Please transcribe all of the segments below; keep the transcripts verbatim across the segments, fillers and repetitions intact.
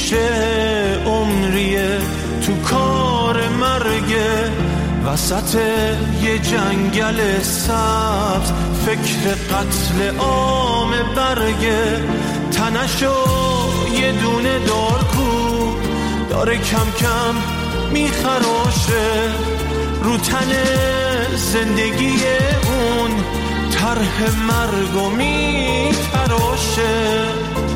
میشه عمریه تو کار مرگه، وسط یه جنگل سبز فکر قتل عام برگه. تنشو یه دونه دارکو داره کم کم میخراشه، رو تن زندگی اون طرح مرگو میتراشه.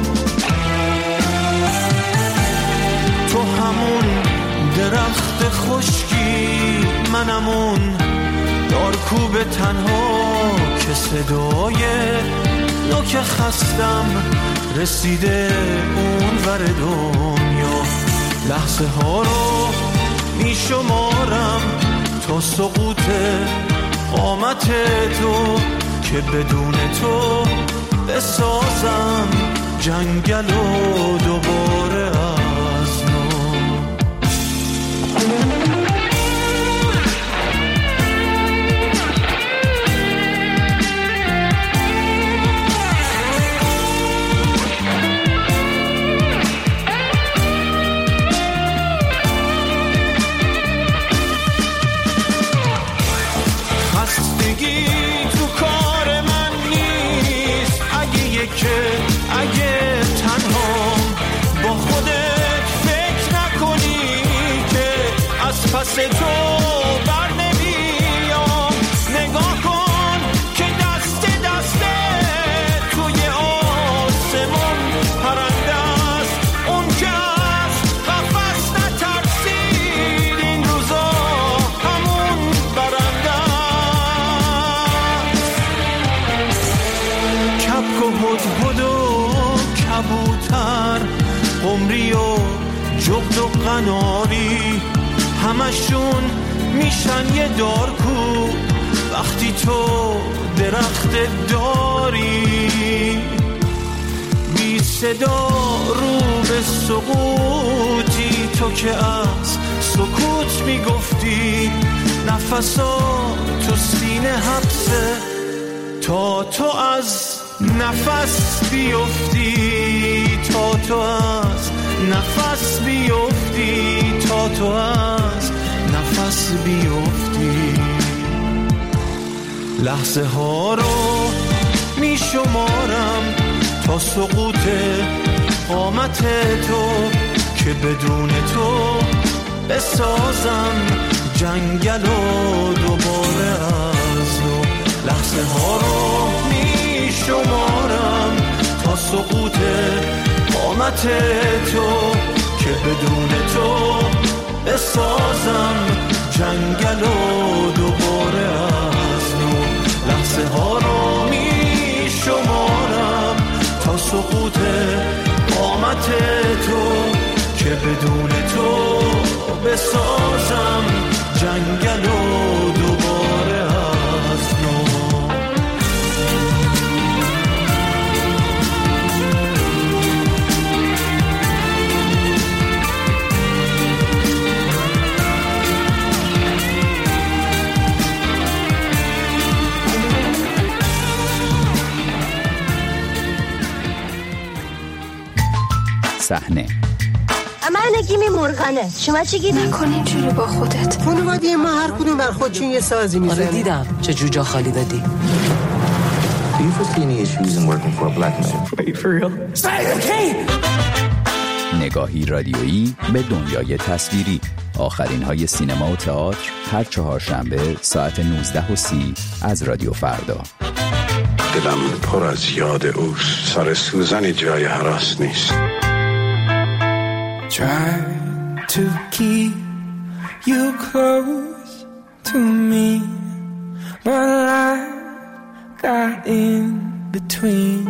تو همون درخت خشکی، منمون دارکوب تنها که صدای نوک خستم رسیده اون ور دنیا. لحظه ها رو می شمارم تا سقوط قامت تو، که بدون تو بسازم جنگل و دوباره از نو. اگه تنها با خودت فکر نکنی که از پس تو بر نمیام، نگاه کن که دست دسته توی آسمون پرنده است، اون که از قفس نترسید این روزا همون برنده است. کبک و هدهد و کبوتر، قمری و جغد و قناری، همشون میشن یه دارکو وقتی تو درخت داری. بی صدا رو به سقوطی، تو که از سکوت میگفتی نفسا تو سینه حبسه، تا تو از نفس بیفتی، تا تو از نفس بیفتی، تا تو از نفس بیفتی. لحظه ها رو می شمارم تا سقوط قامت تو، که بدون تو بسازم جنگل و دوباره از نو. لحظه ها رو می شمارم تا سقوط قامت تو، که بدون تو بسازم جنگل و دوباره از نو. لحظه ها رو می شمارم تا سقوط قامت تو، که بدون تو بسازم جنگل و دوباره از نو. صحنه من نگیمی مرغنه، شما چی گیدی؟ نکن اینجوری با خودت. خانواده ما هر کدوم بر خودشون یه سازی میزنه. آره دیدم چه جوجا خالی دادی. Do you foresee any issues in working for a black man? Wait, for real? نگاهی رادیویی به دنیای تصویری. آخرین های سینما و تئاتر هر چهارشنبه ساعت نوزده و سی از رادیو فردا. دلم پر از یاد اوست، سر سوزن جای هراس نیست. Try to keep you close to me, but I got in between.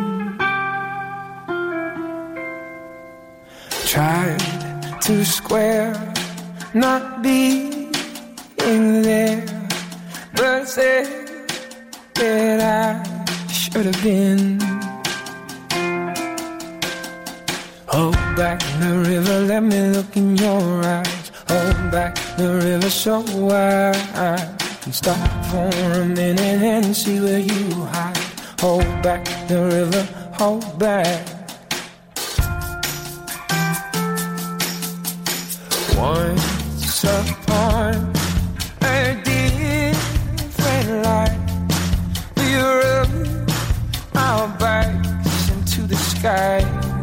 Tried to square not being there, but said that I should have been. Hold back the river, let me look in your eyes. Hold back the river so wide, and stop for a minute and see where you hide. Hold back the river, hold back. once upon a different life, we rode our bikes into the sky.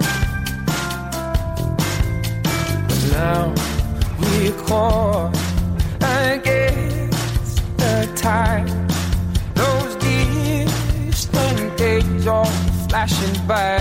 But now we're caught against the tide. Those distant days are flashing by.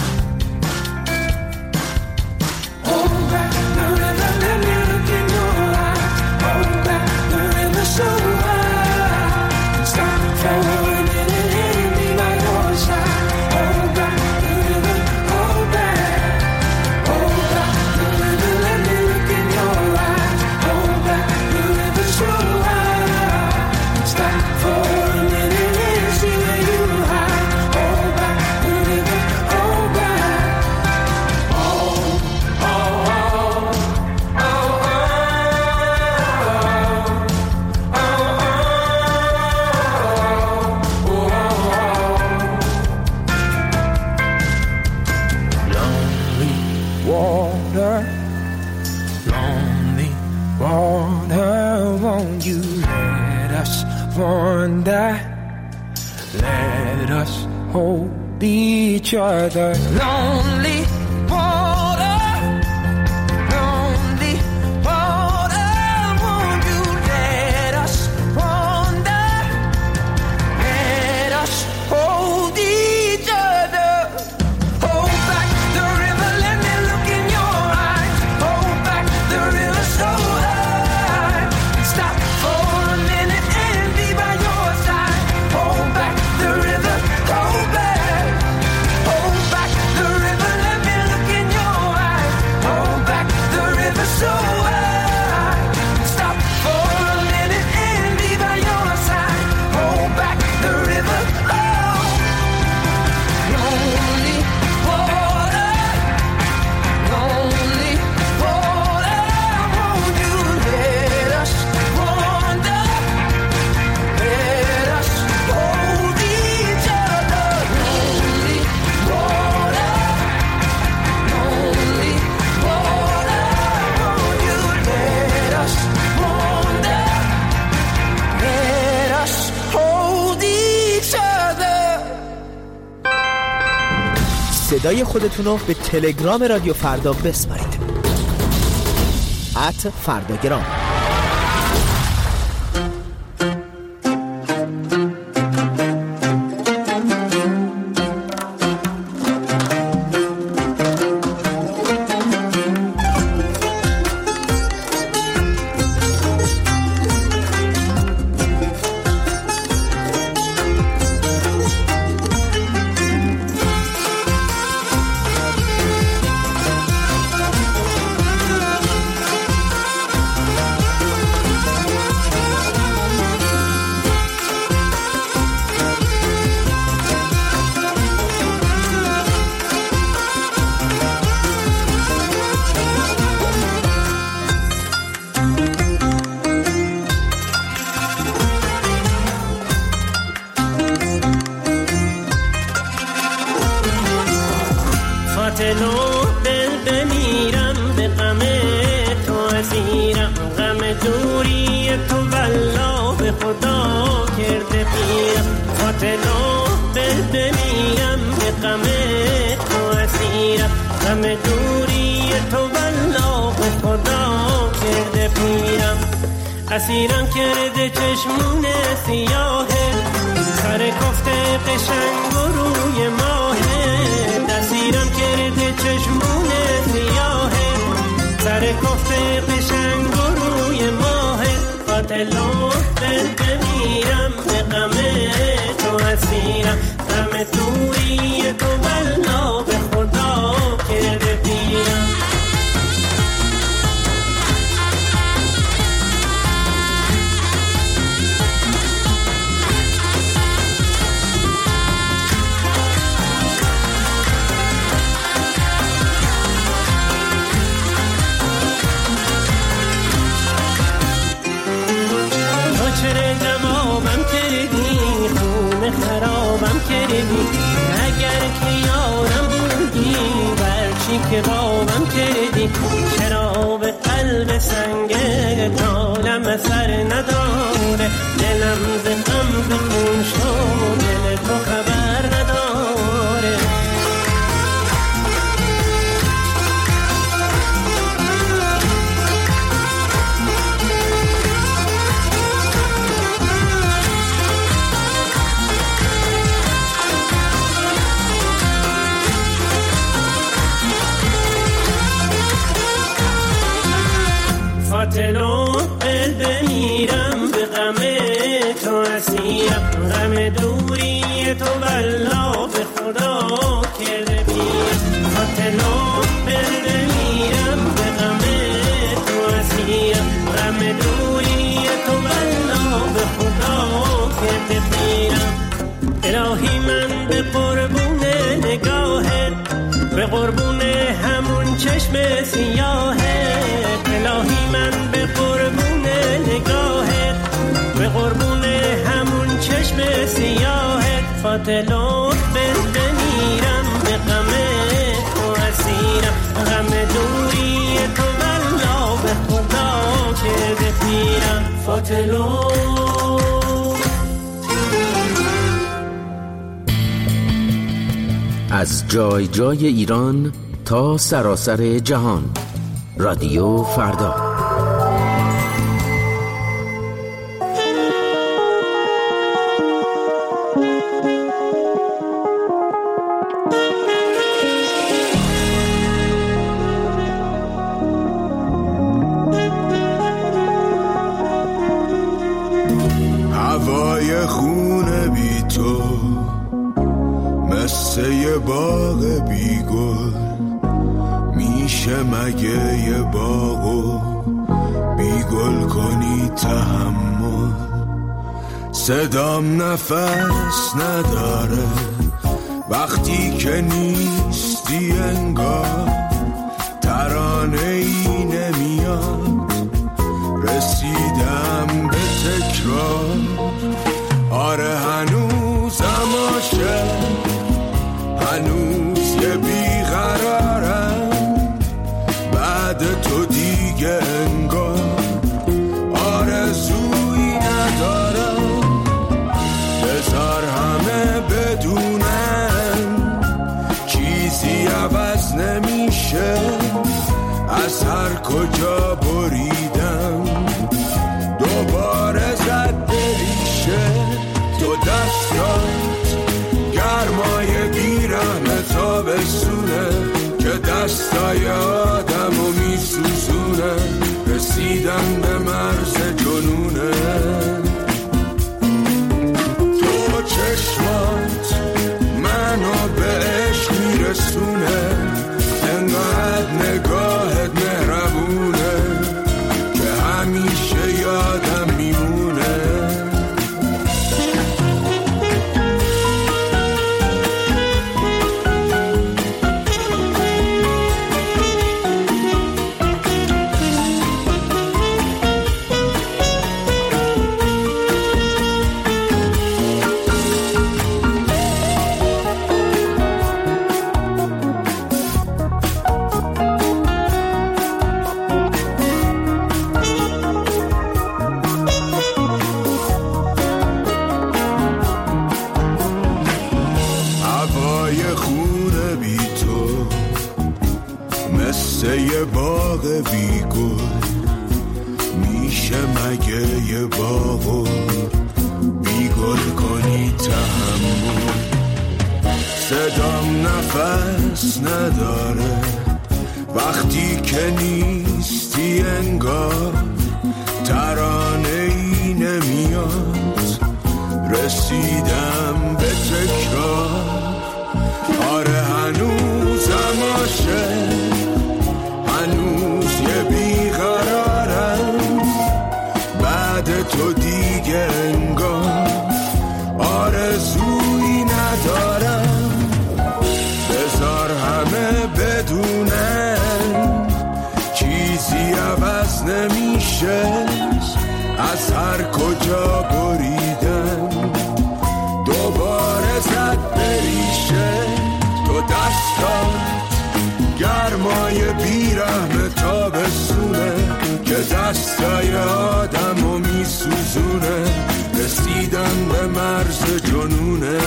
Hold back the river, let me look in your eyes. Hold back the river so wide. Stop for a minute and be by your side. Hold back the river, hold back. Hold back the river, let me look in your eyes. Hold back the river so wide. Stop for a minute and see where you hide. Hold back the river, hold back. Oh, oh, oh, oh, oh, oh, oh, oh. Lonely water, lonely water, won't you let us wander? Let us hold each other. Lonely water, lonely water, won't you let us wander? Let us hold each other. Hold back the river, let me look in your eyes. Hold back the river so high. Stop for a minute and be by your side. Hold back the river, hold back. Hold back the river, let me look in your eyes. Hold back the river so high. Stop for a minute and be by your side. Hold back the river, oh. Lonely water, lonely water, won't you let us wander? Let us hold each other. Lonely water, lonely water, won't you let us wander? Let us hold each other. صدای خودتون رو به تلگرام رادیو فردا بسپارید. ات فرداگرام. فاتلو دل بمیرم به غم تو اسیرم، غم دوری تو والله به خدا کرده پیرم. فاتلو دل بمیرم به غم تو اسیرم، غم دوری تو والله به خدا کرده پیرم. اسیرم کرده چشمون سیاهه، سر کفته قشنگ و روی ماهه. اسیرم کرده چشمون سیاهه، سر کفته قشنگ و روی ماهه. قاتلو دل بمیرم به غم تو اسیرم، غم دوری تو والله به خدا کرده پیرم. خرابم کردی اگر که یارم بودی، برچی که بابم کردی چرا به قلب قلب سنگه تالم سر نداره دلم ز غم ز خون شد دل تو خبر نداره فاتلو قلب میرم به غم تو اسیرم غم دوری تو والله به خدا کرده پیر فاتلو قلب میرم به غم تو اسیرم غم دوری تو والله به خدا کرده پیرم الهی من به قربون نگاهت به قربون همون چشم سیاهت الهی من به قربون نگاهت به قربون همون چشم سیاهت فاتلو بند میرم به غم تو اسیرم غم دوری تو والله به خدا کرده پیرم فاتلو از جای جای ایران تا سراسر جهان رادیو فردا. هوای خونه بی تو مثل یه باغ بی گل میشه مگه یه باغو بی گل کنی تحمل صدام نفس نداره وقتی که نیستی انگار ترانه ای نمیاد رسیدم به تکرار آره هنوزم عاشق هنوز یه بیقرارم بعد تو دیگه انگار آرزویی ندارم بذار همه بدونم چیزی عوض نمیشه از هر کجا بریدم دوباره زد بریشه تو دستات گرمای بیرحم تابستونه که دستای آدمو میسوزونه رسیدن به مرز جنونه تو چشمات منو به عشق میرسونه انقدر نگاهت مهربونه که همیشه یادم میمونه یه باغ بی گل میشه مگه یه باغو بی گل کنی تحمل صدام نفس نداره وقتی که نیستی انگار ترانه ای نمیاد رسیدم به تکرار آره هنوزم عاشق هنوز یه بیقرارم بعد تو دیگه انگار آرزویی ندارم بذار همه بدونن چیزی عوض نمیشه از هر کجا بریدم دوباره زد بریشه تو دستات گرمای بیرحم تابستونه دستای آدمو میسوزونه، رسیدن به مرز جنونه.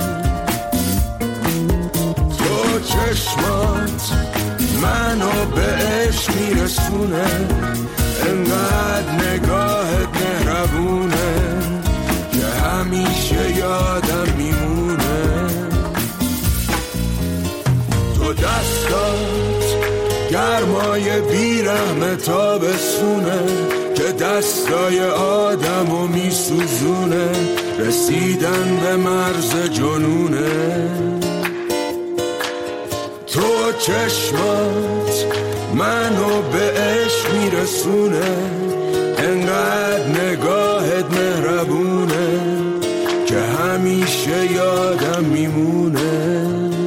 تو چشمات منو به عشق میرسونه، انقدر نگاهت مهربونه که همیشه یادم میمونه. تو دستات گرمای بیرحم تابستونه که دستای آدمو میسوزونه، رسیدن به مرز جنونه. تو چشمات منو به عشق میرسونه، انقدر نگاهت مهربونه که همیشه یادم میمونه.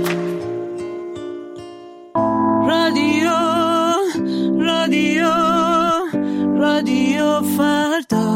رادیو رادیو رادیو فردا.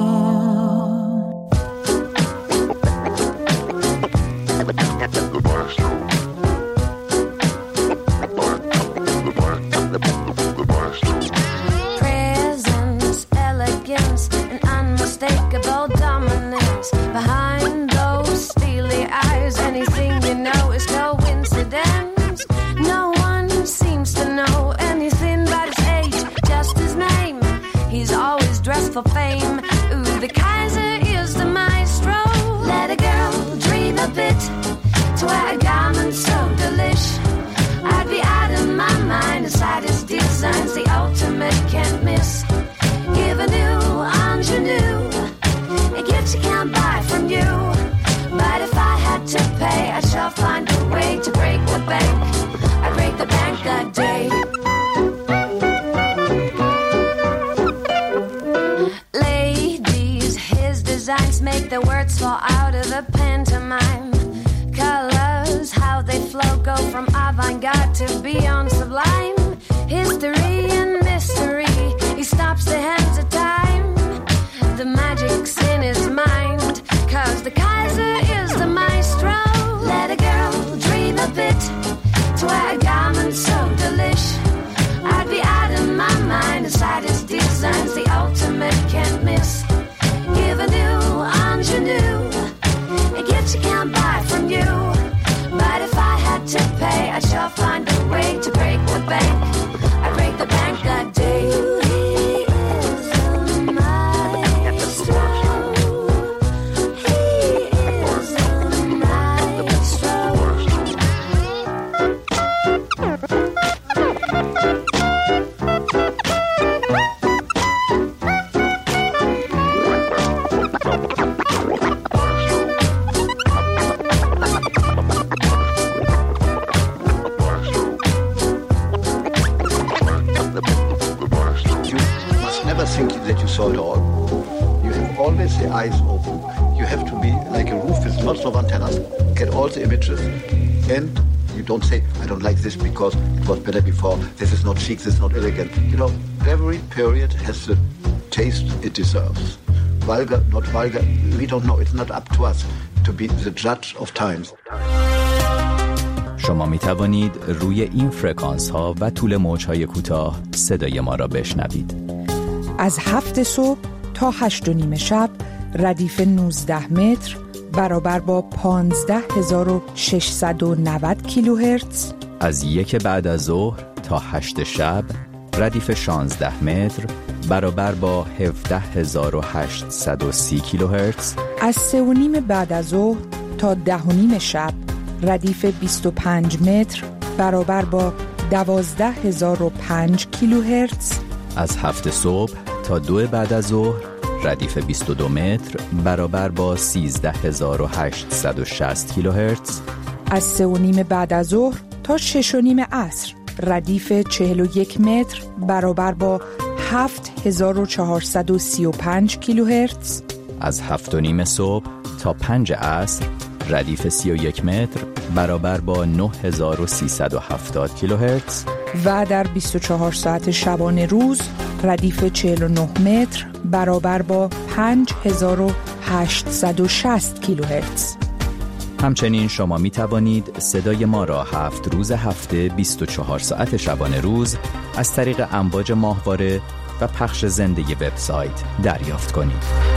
Unmistakable dominance behind those steely eyes. Anything you know is coincidence. No one seems to know anything but his age, just his name. He's always dressed for fame. Ooh, the Kaiser is the maestro. Let a girl dream a bit to wear a garment so delish. I'd be out of my mind inside his designs, the ultimate can't miss. Give a new ingenue, a gift you can't buy from you. But if I had to pay, I shall find a way to break the bank. I'd break the bank that day. Ladies, his designs make the words fall out of the pantomime. Colors, how they flow, go from avant-garde to beyond sublime. History and mystery, he stops the hands of time. The magic's in his mind, cause the Kaiser is the maestro. Let a girl dream a bit to wear a garment so delish. I'd be out of my mind inside his designs, the ultimate can't miss. Give a new ingenue, a gift you can't buy from you. But if I had to pay, I shall find a way to break the bank. I break the bank that day. The eyes open. You have to be like a roof with lots of antennas. Get all the images, and you don't say, I don't like this because it was better before. This is not chic, this is not elegant. You know, every period has the taste it deserves. Vulgar, not vulgar, we don't know. It's not up to us to be the judge of times. شما می توانید روی این فرکانس ها و طول موج های کوتاه صدای ما را بشنوید. از هفت صبح تا هشت و نیم شب ردیف نوزده متر برابر با پانزده هزار و ششصد و نود کیلوهرتز. از یک بعد از ظهر تا هشت شب ردیف شانزده متر برابر با هفده هزار و هشتصد و سی کیلوهرتز. از سه و نیم بعد از ظهر تا ده و نیم شب ردیف بیست و پنج متر برابر با دوازده هزار و پنج کیلوهرتز. از هفت صبح تا دو بعد از ظهر ردیف بیست و دو متر برابر با سیزده هزار و هشتصد و شصت کیلوهرتز. از سه و نیم بعد از ظهر تا شش و نیم عصر ردیف چهل و یک متر برابر با هفت هزار و چهارصد و سی و پنج کیلوهرتز. از هفت و نیم صبح تا پنج عصر ردیف سی و یک متر برابر با نه هزار و سیصد و هفتاد کیلوهرتز. و در بیست و چهار ساعت شبانه روز ردیف چهل و نه متر برابر با پنج هزار و هشتصد و شصت کیلوهرتز. همچنین شما می توانید صدای ما را هفت روز هفته بیست و چهار ساعت شبانه روز از طریق امواج ماهواره و پخش زنده وبسایت دریافت کنید.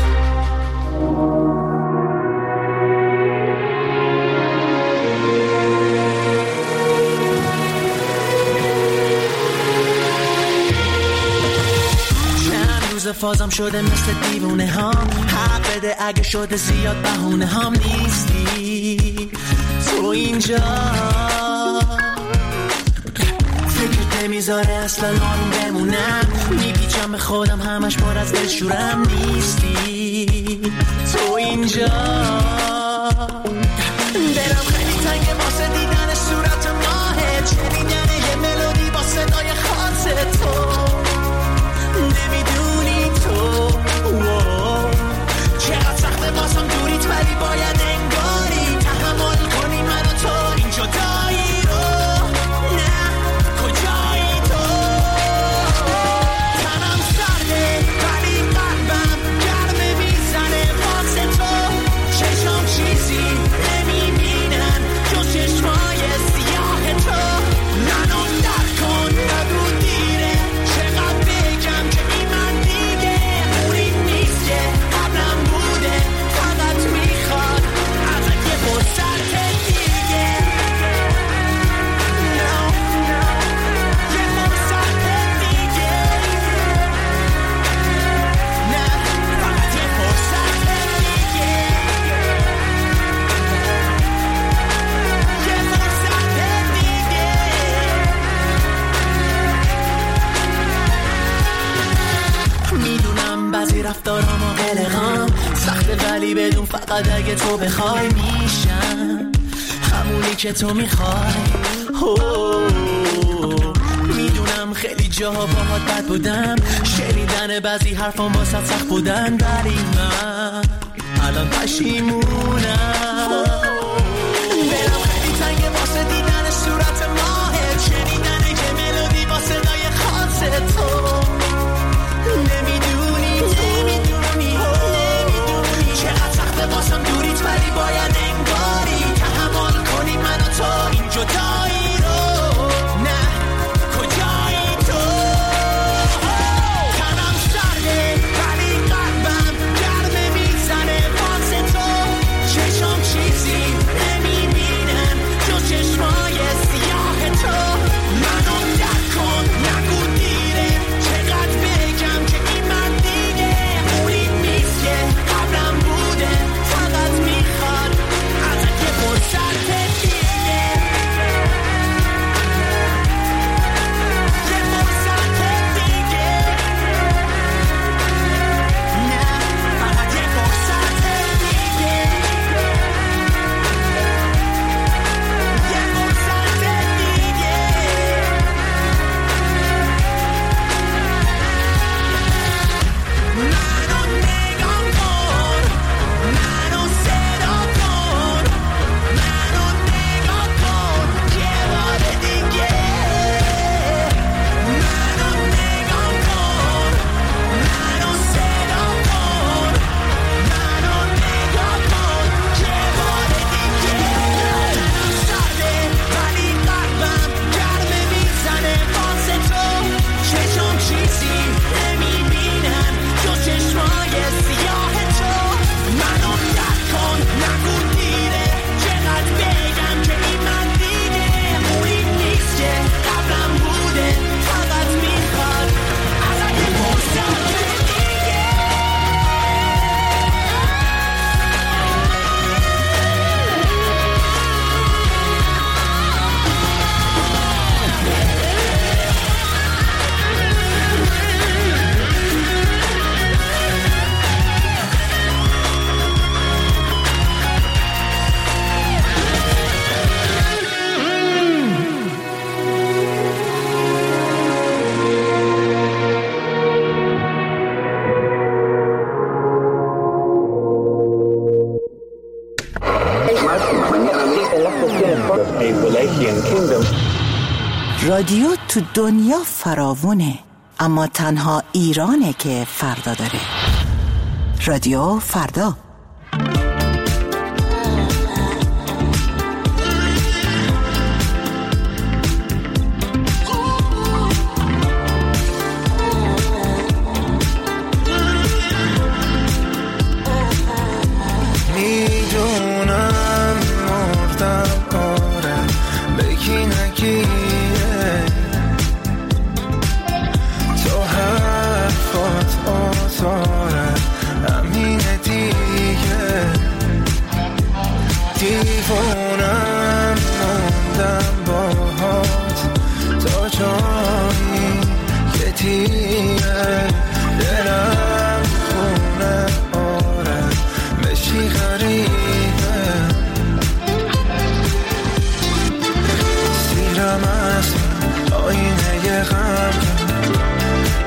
فازم شده مثل دیوونه هام، حق بده اگه شده زیاد بهونه هام. نیستی تو اینجا، فکرت نمیذاره اصلا آروم بمونم، میپیچم به خودم همش پر از دلشورم. نیستی تو اینجا، دلم خیلی تنگه واسه دیدن صورت ماهت، شنیدن یه ملودی با صدای خاص تو. نمیدونی تو چقدر سخته باسم دوریت، ولی باید انگاری تحمل کنی من و تو این جدایی رو. نه کجایی تو، تنم سرده ولی قلبم گرمه میزنه واسه تو. چشم چیزی نمیبینن جز چشمای سیاه تو. منو در کن نگو دیره، چقدر بگم که این من دیگه اونی نیست که قبلم بوده، فقط میخواد ازت یه فرصت دیگه. no, no. یه فرصت دیگه، نه فقط یه فرصت دیگه، یه فرصت دیگه. میدونم بعضی رفتارام و قلقام سخته، ولی بدون فقط اگه تو بخوای میشم همونی که تو میخوای. میدونم خیلی جاها باهات بد بودم، شنیدن بعضی حرفام واسه سخت بودن، ولی من الان پشیمونم. دلم خیلی تنگه واسه دیدن صورت ماهت، شنیدن یه ملودی با صدای خاص تو. نمیدونی نمیدونی نمیدونی چقدر سخته واسم دوریت، ولی باید انگاری تحمل کنی من و تو این جدایی رو. نه کجایی تو، تنم سرده ولی قلبم گرمه میزنه واسه تو. چشم چیزی نمیبینن جز چشمای سیاه تو. منو در کن نگو دیره، چقدر بگم که این من دیگه اونی نیست که قبلم بوده، فقط میخواد ازت یه فرصت دیگه. یه فرصت دیگه، نه فقط یه فرصت دیگه، یه فرصت دیگه. منو نگاه کن، منو صدا کن، منو نگاه کن یه بار دیگه. منو نگاه کن، منو صدا کن، منو نگاه کن یه بار دیگه. تنم سرده ولی قلبم گرمه میزنه واسه تو. چشم چیزی نمیبینن جز چشمای سیاه تو. منو در کن نگو دیره، چقدر بگم که این من دیگه اونی نیست که قبلم بوده، فقط میخواد ازت یه فرصت دیگه. رادیو تو دنیا فراوونه، اما تنها ایرانه که فردا داره. رادیو فردا.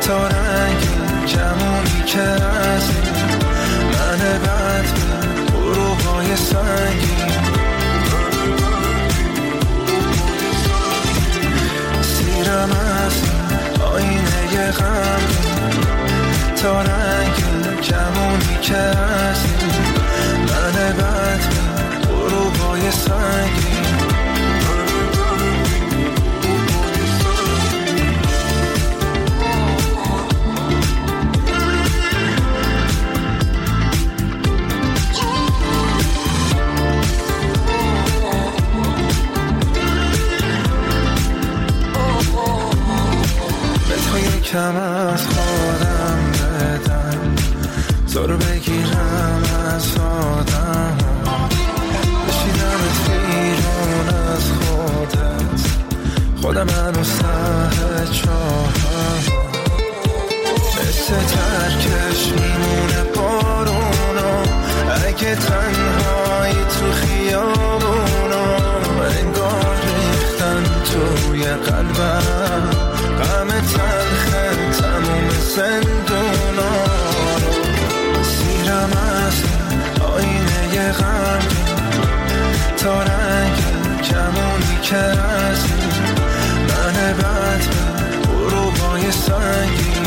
تا رنگ کمونی که از من بد به غروبای سنگین سیرم از آینه غم تا رنگ کمونی که از من بد به غروبای سنگین کم از خودم بدم زور بگیرم از آدم بشیدمت بیرون از خودت خودم هنوز ته چاهم مثل ترکش میمونه بارونا اگه تنهایی تو خیابونا انگار ریختن توی قلبم غم تلخه تموم زندونا سیرم از آینه غم تا رنگ کمونی که از من بد به غروبای سنگین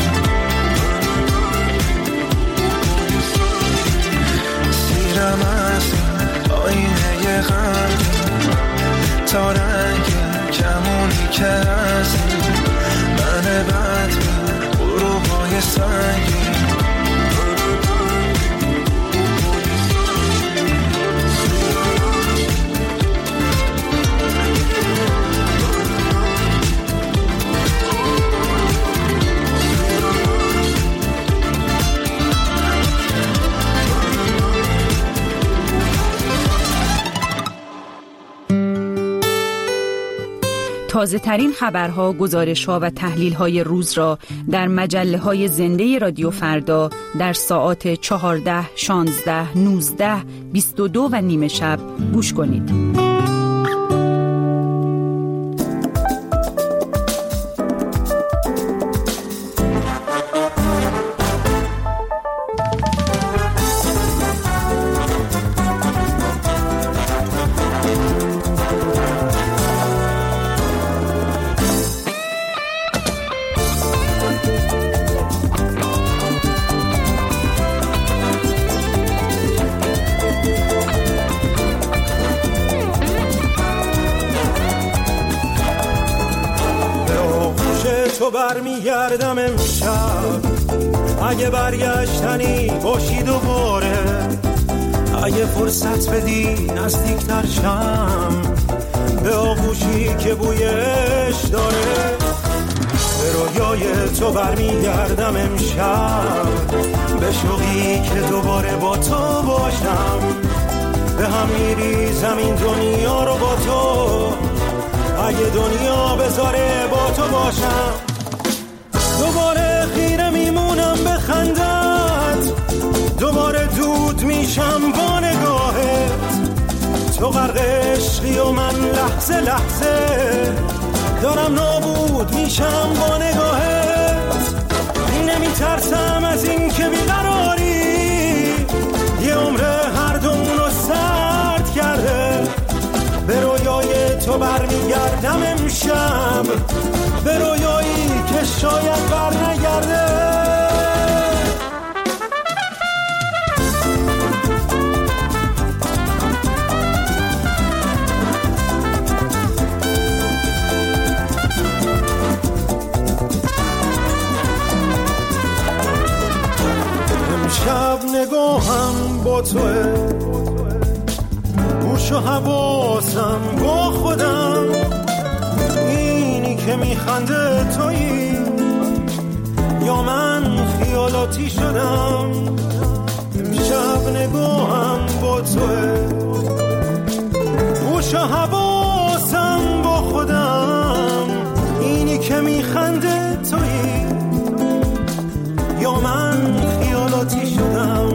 سیرم از آینه غم تا رنگ کمونی که از من بد به غروبای سنگین تازه ترین خبرها، گزارش‌ها و تحلیل‌های روز را در مجله‌های زنده رادیو فردا در ساعات چهارده، شانزده، نوزده، بیست و دو و نیمه شب گوش کنید. تو برمیگردم امشب اگه برگشتنی باشی دوباره اگه فرصت بدی نزدیکتر شم به آغوشی که بویش داره به رویای تو برمیگردم امشب به شوقی که دوباره با تو باشم به هم میریزم این دنیا رو با تو اگه دنیا بذاره با تو باشم دوباره خیره میمونم به خندت دوباره دود میشم با نگاهت تو غرق عشقی و من لحظه لحظه دارم نابود میشم با نگاهت نمیترسم از این که بیقراری یه عمر هر دومونو سرد کرده به رویای تو برمیگردم امشب به رویایی که شاید بر نگرده امشب نگاهم با توه گوش و حواسم با خودم اینی که میخنده تویی یا من خیالاتی شدم امشب نگاهم با توه گوش و حواسم با خودم اینی که میخنده تویی یا من خیالاتی شدم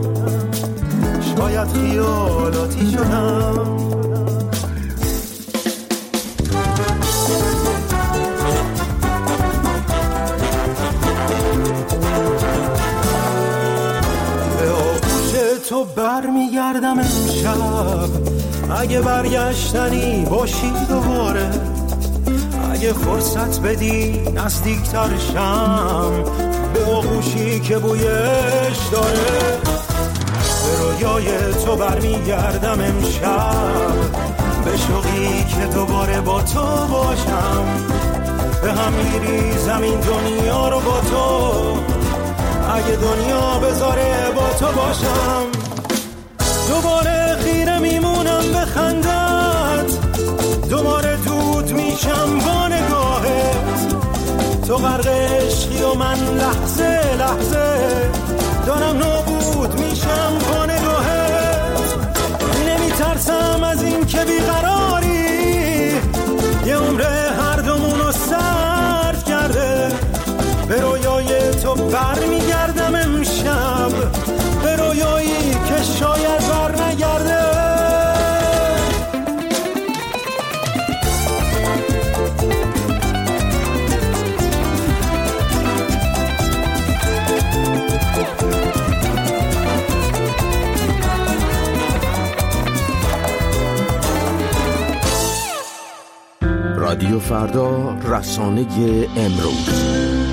شاید خیالاتی شدم برمیگردم امشب، اگه برگشتنی باشی دوباره، اگه فرصت بدی نزدیکتر شم به آغوشی که بویش داره. به رویای تو برمیگردم امشب، به شوقی که دوباره با تو باشم، به هم میریزم این دنیا رو با تو، اگه دنیا بذاره با تو باشم. دوباره خیره میمونم به خندت، دوباره دود میشم با نگاهت، تو غرق عشقی و من لحظه لحظه دارم نابود میشم با نگاهت. نمیترسم از این که بیقراری یه عمر هر دومونو سرد کرده. به رویای تو برمیگردم امشب، به رویایی که شاید بر نگرده. رادیو فردا، رسانه امروز.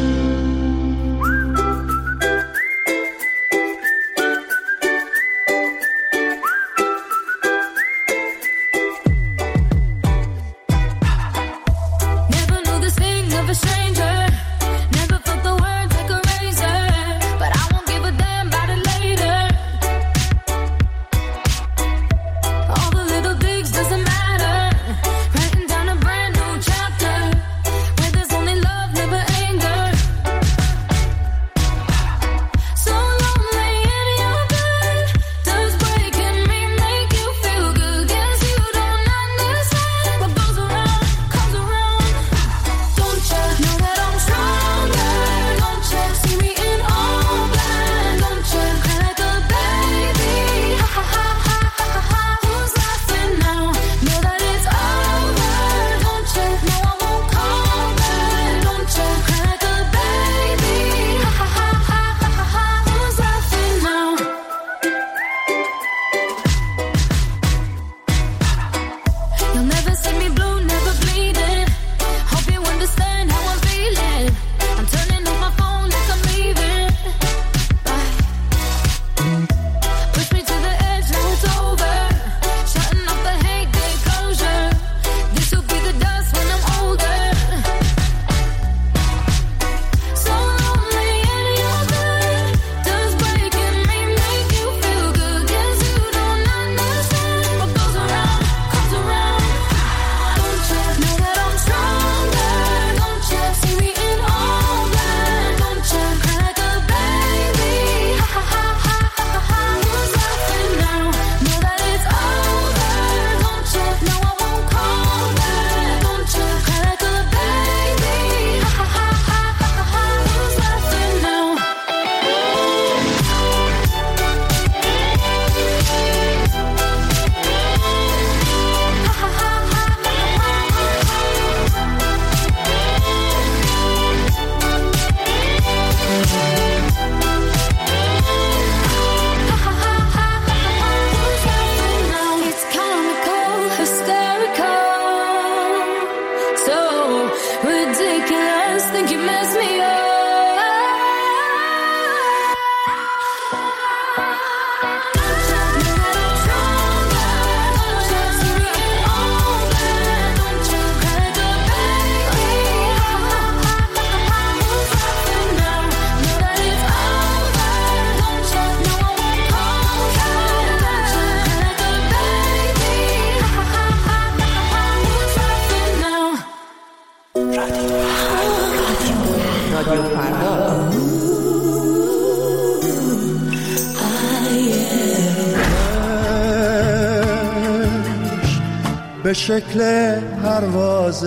به شکل پرواز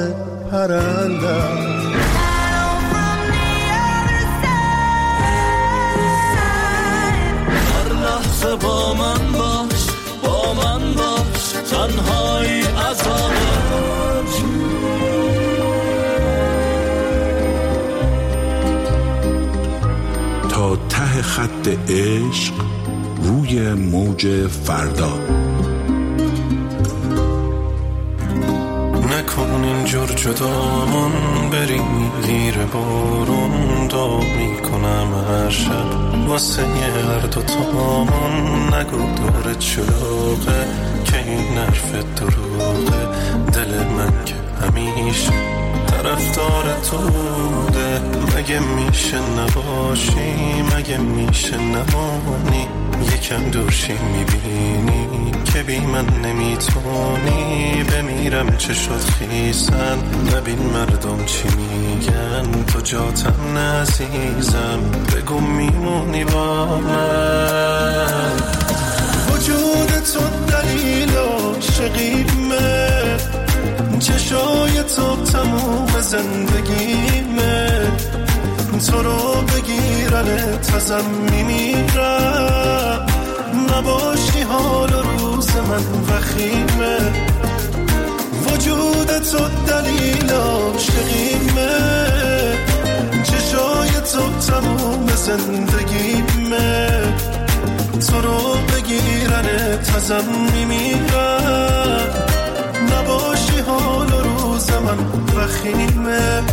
پرندم هر لحظه با من باش، با من باش، تنهایی عذاب تا ته خط عشق روی موج فردا. نکن اینجور جدامون بریم گیر بارون، دعا میکنم هر شب واسه هر دوتامون. نگو دور چراغه که این حرف دروغه، دل من که همیشه طرفدار تو بوده. مگه میشه نباشی، مگه میشه نمانی، یکم دورشی میبینی که بی من نمیتونی. بمیرم چه شد خیسن، نبین مردم چی میگن، تو جاتم نعزیزم، بگو میمونی با من. وجود تو دلیل عاشقیمه، چشای تو تموم زندگیمه، تو رو بگیرنت ازم میمیرم. نباشی حال و روز من وخیمه، وجود تو دلیل عاشقیمه، چشای تو تموم زندگیمه، تو رو بگیرنت ازم میمیرم. نباشی حال و روز من وخیمه.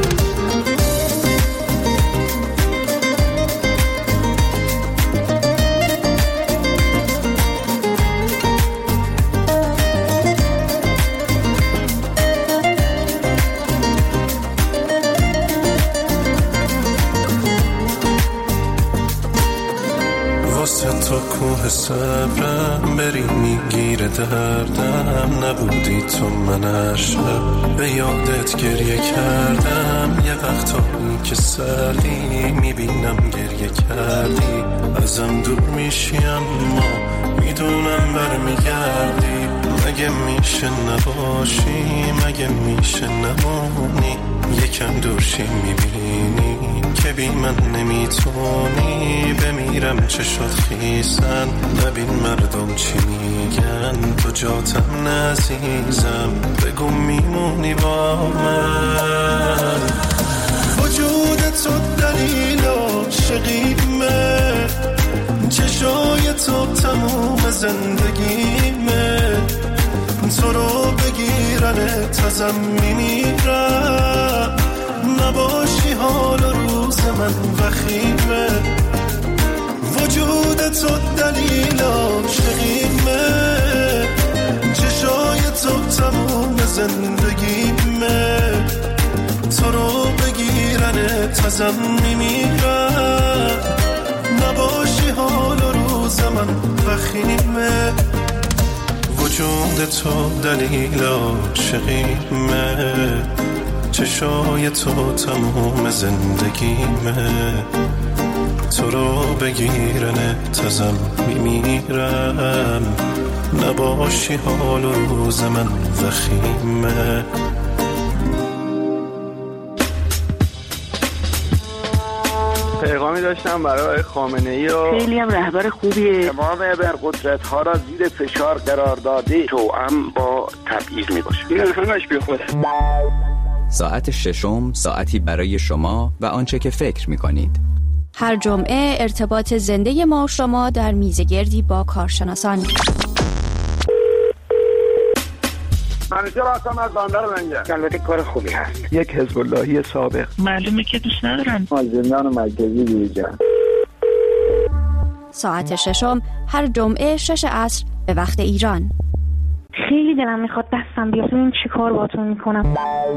تو کوه صبرم بری میگیره دردم، نبودی تو من هر شب به یادت گریه کردم. یه وقتایی که سردی میبینم گریه کردی، ازم دور میشی اما میدونم برمیگردی. مگه میشه نباشی، مگه میشه نمونی، یکم دورشی میبینی که بی من نمیتونی. بمیرم چه شد خیسن، نبین مردم چی میگن، تو جاتم نعزیزم، بگو میمونی با من. وجود تو دلیل عاشقیمه، چشای تو تموم زندگیمه، تو رو بگیرنت ازم میمیرم. نباشی حال و روز من وخیمه، وجود تو دلیل عاشقیمه، چشای تو تموم زندگیمه، تو رو بگیرنت ازم میمیرم. نباشی حال و روز من وخیمه، وجود تو دلیل عاشقیمه، چشای تو تموم زندگیمه، تو رو بگیرنت ازم میمیرم. نباشی حال و روز من وخیمه. پیغامی داشتم برای خامنه‌ای و خیلی هم رهبر خوبیه. تمام ابرقدرت ها را زیر فشار قرار داده، توأم با تبعیض میباشه. این همش بی خوده. ساعت ششم ساعتی برای شما و آنچه که فکر میکنید. هر جمعه ارتباط زنده ما شما در میزگردی با کارشناسان. منیجر هستم از بندر منگه. البته کار خوبی هست. یک حزب اللهی سابق. معلومه که دوست ندارم. از زندان مرکزی بیرون. ساعت ششم هر جمعه شش عصر به وقت ایران. خیلی دلم میخواد دستم بیاد، این چی کار باتون میکنم.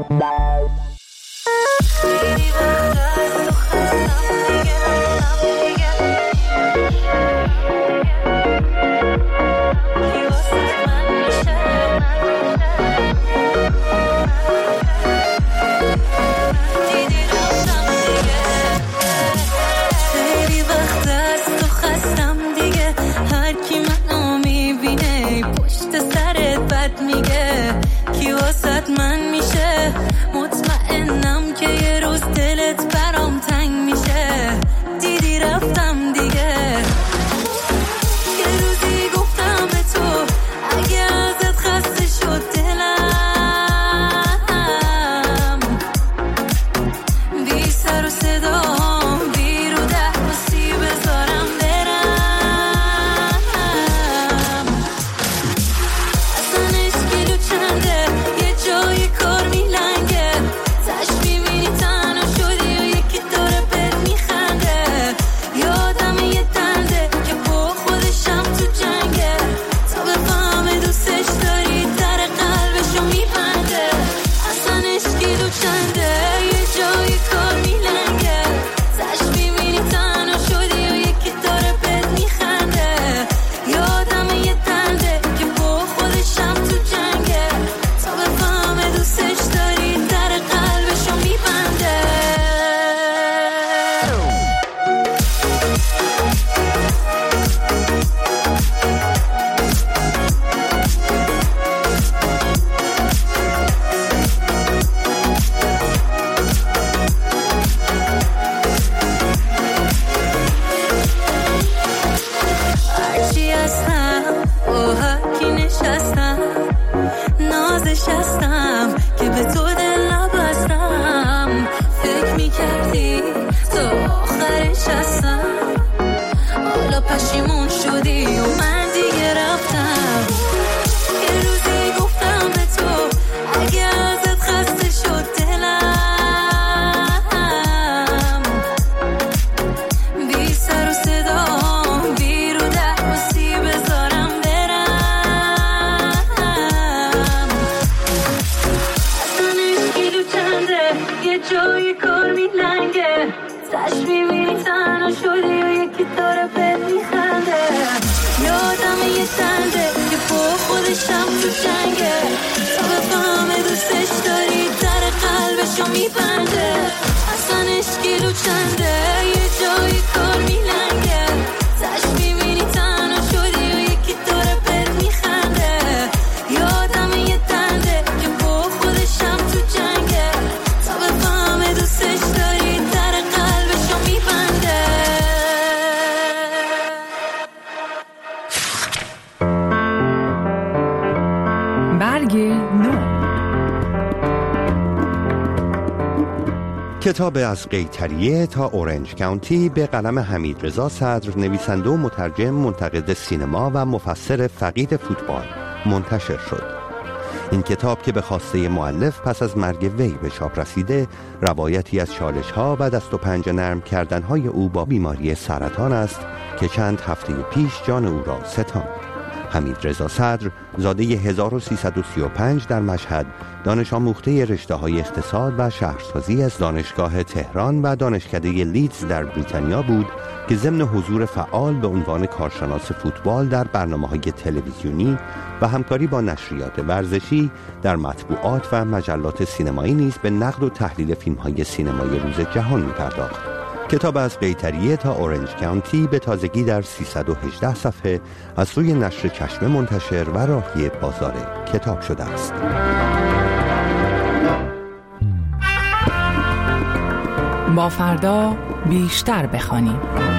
خیلی وقت از تو خستم دیگه، هر کی منو میبینه پشت سرت بد میگه، کی واسط من میشه، مطمئنم که یه روز دلت برام تنگ میشه. یکی داره به میخنده یادم یه تنده که با خودشم تو جنگه تا بفهمه دوستش داری در قلبشو میبنده اصلا اشکیلو چنده یه جایی کار میلنگه تش میبینی تنها شدی و یکی داره به میخنده یادم یه تنده که با خودشم تو جنگه تا بفهمه دوستش داری در قلبشو میبنده برگ نو کتاب از قیطریه تا اورنج کانتی به قلم حمیدرضا صدر، نویسنده و مترجم، منتقد سینما و مفسر فقید فوتبال منتشر شد. این کتاب که به خواسته مؤلف پس از مرگ وی به چاپ رسیده، روایتی از چالش‌ها و دست و پنجه نرم کردن‌های او با بیماری سرطان است که چند هفته پیش جان او را ستاند. حمیدرضا صدر زاده هزار و سیصد و سی و پنج در مشهد، دانش آموخته رشته‌های اقتصاد و شهرسازی از دانشگاه تهران و دانشکده لیدز در بریتانیا بود که ضمن حضور فعال به عنوان کارشناس فوتبال در برنامه‌های تلویزیونی و همکاری با نشریات ورزشی در مطبوعات و مجلات سینمایی نیز به نقد و تحلیل فیلم‌های سینمایی روز جهان می‌پرداخت. کتاب از قیطریه تا اورنج کانتی به تازگی در سیصد و هجده صفحه از سوی نشر چشمه منتشر و راهی بازار کتاب شده است. با فردا بیشتر بخوانیم.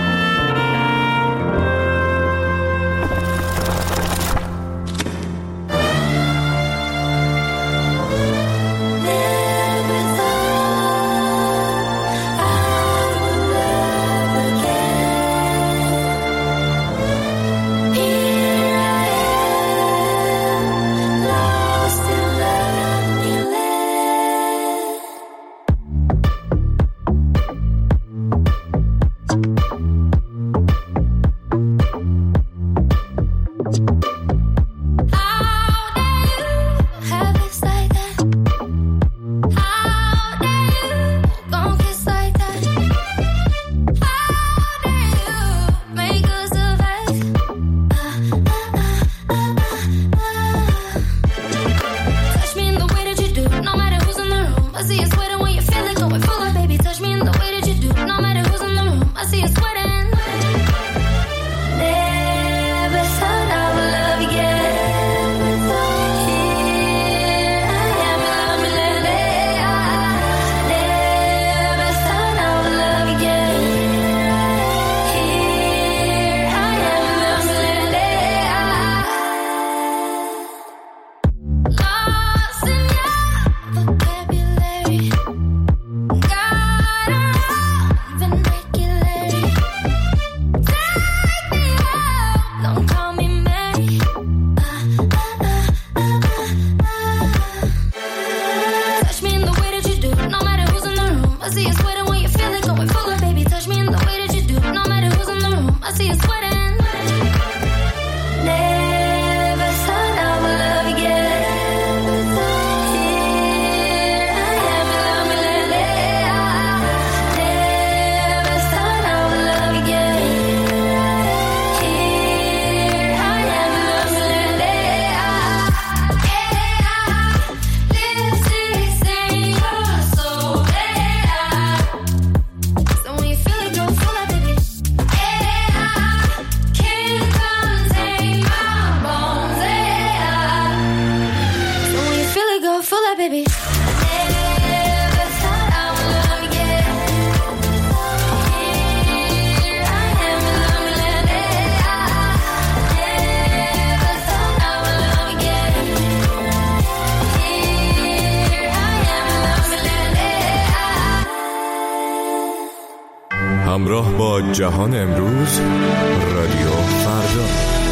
همراه با جهان امروز، رادیو فردا.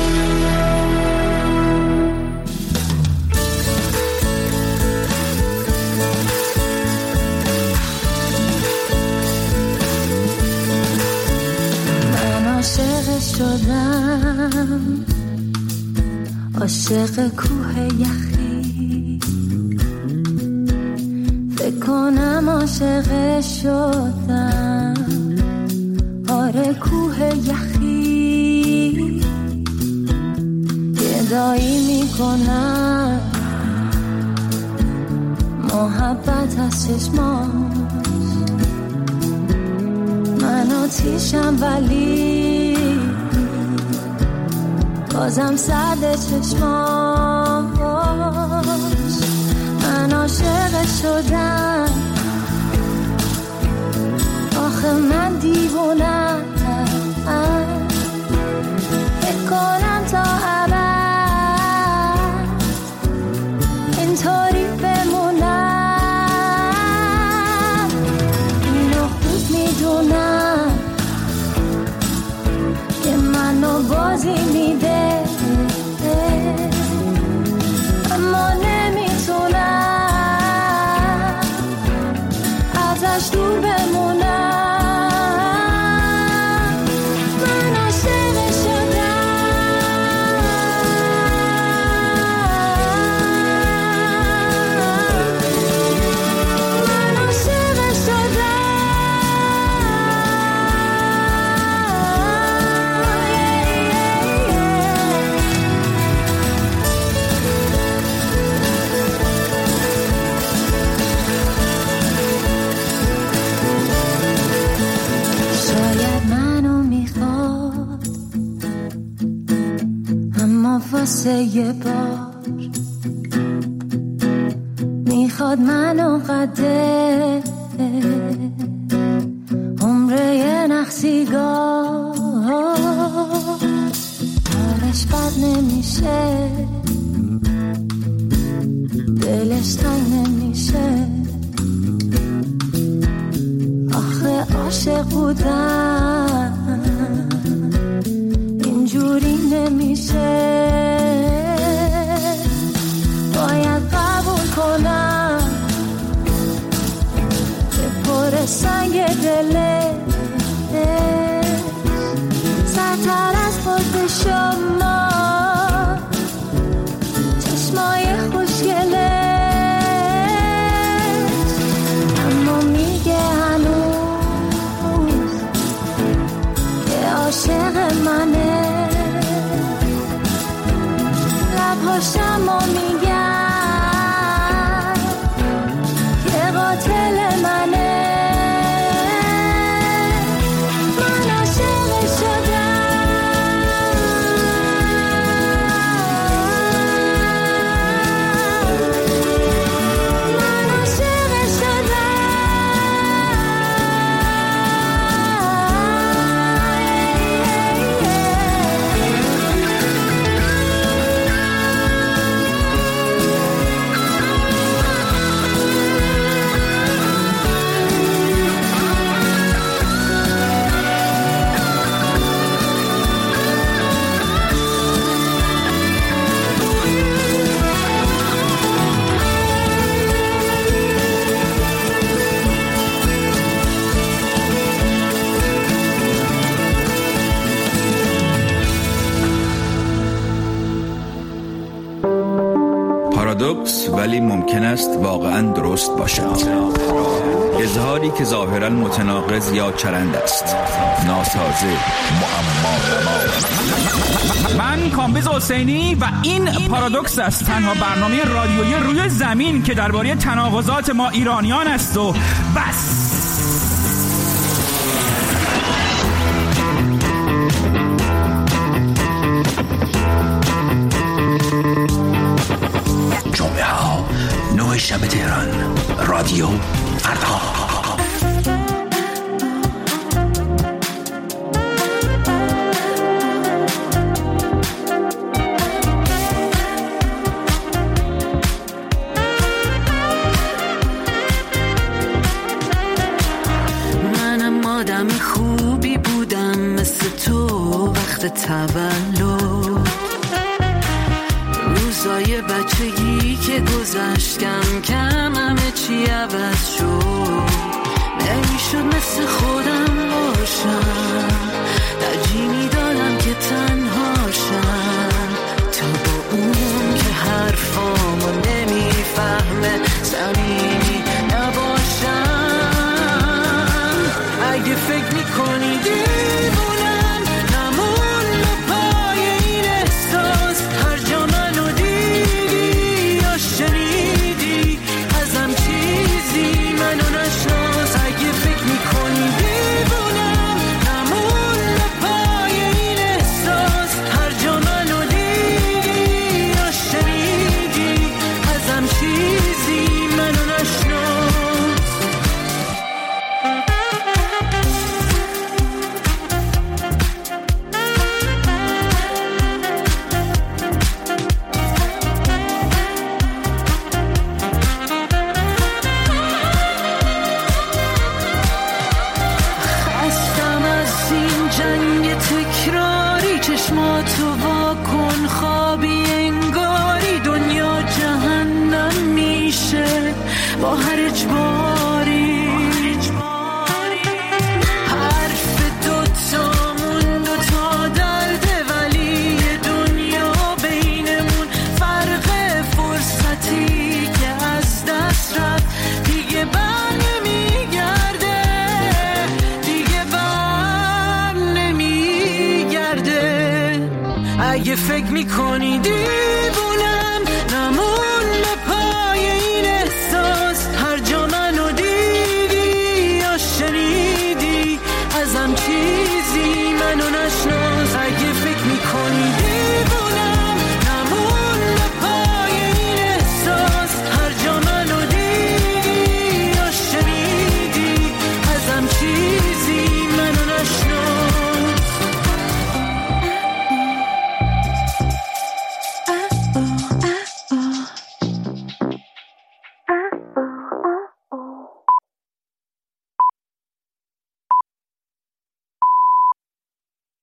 من عاشق شدم، عاشق کوه یخی، فکر کنم عاشق شدم، آره کوه یخی گدایی میکنم، محبت از چشماش، من آتیشم ولی بازم سرد چشماش، من عاشق شدم، آخه من دیوونم، بکنم تا ابد اینطوری بمونم، اینو خوب میدونم که منو بازی میده، اما نمیتونم ازش دور بمونم. واسه یه بار میخواد منو قده عمره یه نخسیگاه، حالش بد نمیشه، دلش تنگ نمیشه، آخه عاشق بودم اینجوری نمیشه، باید قبول کنم که پر سنگ دلش سرتر از خود شما، چشمای خوشگلش، اما میگه هنوز که عاشق منه، لبهاشم و میگن که قاتل منه، من عاشق شدم، من عاشق شدم. پارادوکس ولی ممکن است واقعا درست باشد. اظهاری که ظاهرا متناقض یا چرند است، ناسازه، معما. من کامبیز حسینی و این پارادوکس است، تنها برنامه رادیویی روی زمین که درباره تناقضات ما ایرانیان است و بس. جمعه ها نه شب تهران، رادیو فردا. منم آدم خوبی بودم مثل تو وقت تولد، روزای بچگی که گذشت کم کم همه چی عوض شد، نمیشد مثل خودم باشم، ترجیح میدادم که تنهاشم، تو با اون که حرفامو نمیفهمه صمیمی نباشم. اگه فکر میکنی چشماتو وا کن خوابی انگاری دنیا جهنم میشه با هر اجباری. حرف دوتامون دوتا درده ولی دنیا بینمون فرق فرصتی که از دست رفت دیگه بر نمیگرده، دیگه بر نمیگرده. اگه فکر میکنی دیوونم نمون به پای این احساس، هر جا منو دیدی یا شنیدی ازم چیزی منو نشناسی